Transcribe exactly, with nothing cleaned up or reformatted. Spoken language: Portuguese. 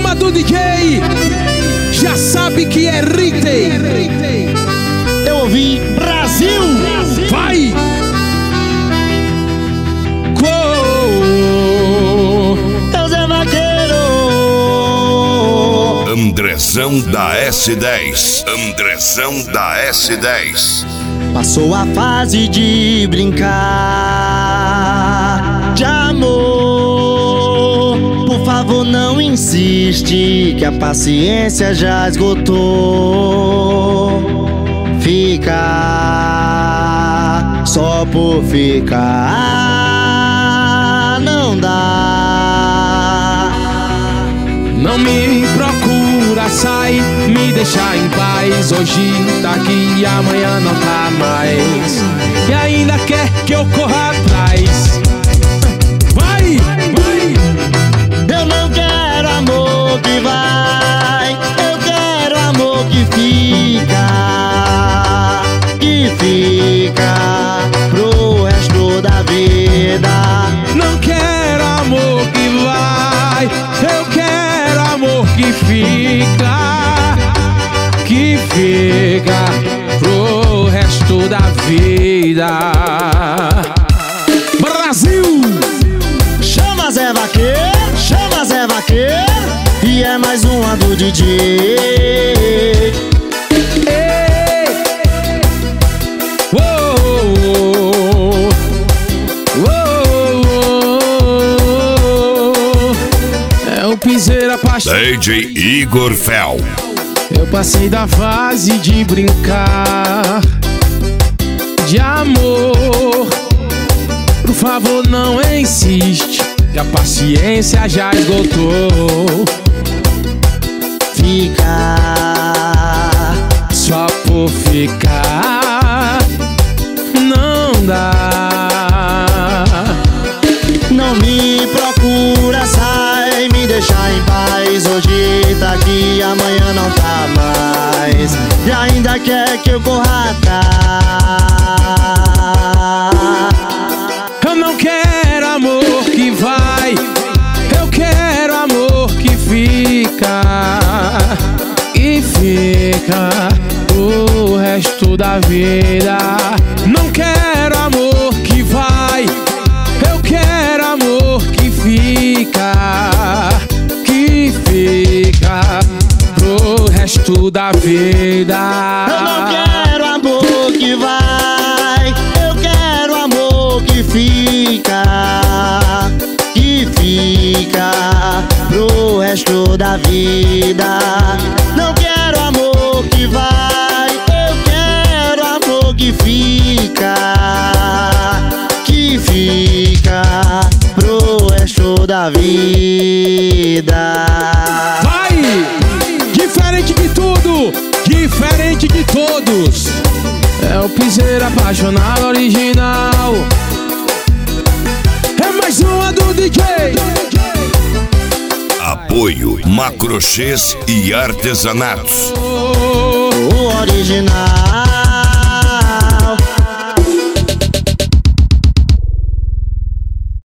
uma do D J, já sabe que é Ritei. Eu ouvi Brasil. Vai! É o Zé Vaqueiro. Andrezão da S dez. Andrezão da S dez. Passou a fase de brincar de amor. Por favor, não insiste, que a paciência já esgotou. Ficar só por ficar não dá. Não me procura, sai, me deixa em paz. Hoje tá aqui, amanhã não tá mais. E ainda quer que eu corra atrás. Vai, vai. Eu não quero amor que vai, eu quero amor que fica, que fica pro resto da vida. Não quero amor que vai, eu quero amor que fica, que fica pro resto da vida. Brasil! Chama Zé Vaqueiro, chama Zé Vaqueiro, e é mais uma do D J. Ei! Uou! Uou! É o piseiro apaixonado. D J Igor Fel. Eu passei da fase de brincar de amor. Por favor, não insiste, que a paciência já esgotou. Ficar só por ficar não dá. Não me procura, sai, me deixa em paz. Hoje tá aqui, amanhã não tá mais. E ainda quer que eu corra atrás. Eu não quero amor que vai, eu quero amor que fica, e fica o resto da vida. Não quero amor que vai, eu quero amor que fica, que fica pro resto da vida. Eu não quero amor que vai, eu quero amor que fica, que fica pro resto da vida. Não quero amor que vai, eu quero amor que fica, que fica pro resto da vida. Vai! Diferente de tudo, diferente de todos. É o piseiro apaixonado original. É mais uma do D J. Apoio Macrochês e Artesanatos. O original.